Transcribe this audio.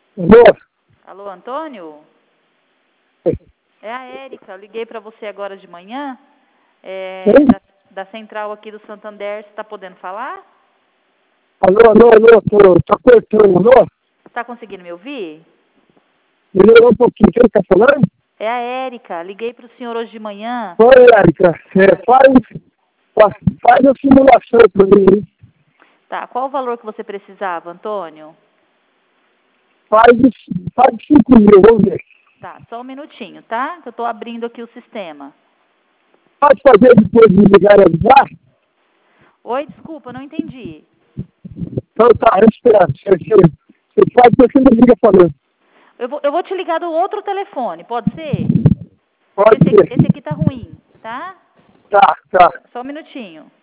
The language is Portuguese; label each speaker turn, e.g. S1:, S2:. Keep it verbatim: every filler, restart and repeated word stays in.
S1: Alô?
S2: Alô, Antônio? É a Érica, eu liguei para você agora de manhã, é,
S1: Sim?
S2: da, da central aqui do Santander. Você está podendo falar?
S1: Alô, alô, alô, tô, tô cortando, alô?
S2: Está conseguindo me ouvir?
S1: Melhorou um pouquinho, quem tá falando?
S2: É a Érica, liguei para o senhor hoje de manhã.
S1: Oi, Érica, é, faz, faz, faz a simulação pra mim, hein?
S2: Tá, qual o valor que você precisava, Antônio?
S1: Faz, faz cinco mil, vamos ver.
S2: Tá, só um minutinho, tá? Que eu estou abrindo aqui o sistema.
S1: Pode fazer depois de ligar e avisar?
S2: Oi, desculpa, não entendi.
S1: Então tá, eu espero. Você, você, você faz o que você me liga falando.
S2: Eu vou, eu vou te ligar do outro telefone, pode ser?
S1: Pode
S2: Esse,
S1: ser.
S2: esse aqui tá ruim, tá?
S1: Tá, tá.
S2: Só um minutinho.